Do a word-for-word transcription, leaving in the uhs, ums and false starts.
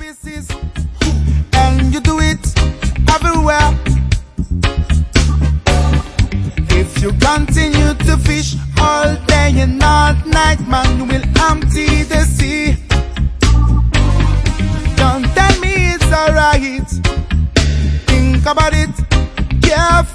places, and you do it everywhere. If you continue to fish all day and all night, man, you will empty the sea. Don't tell me it's alright. Think about it carefully.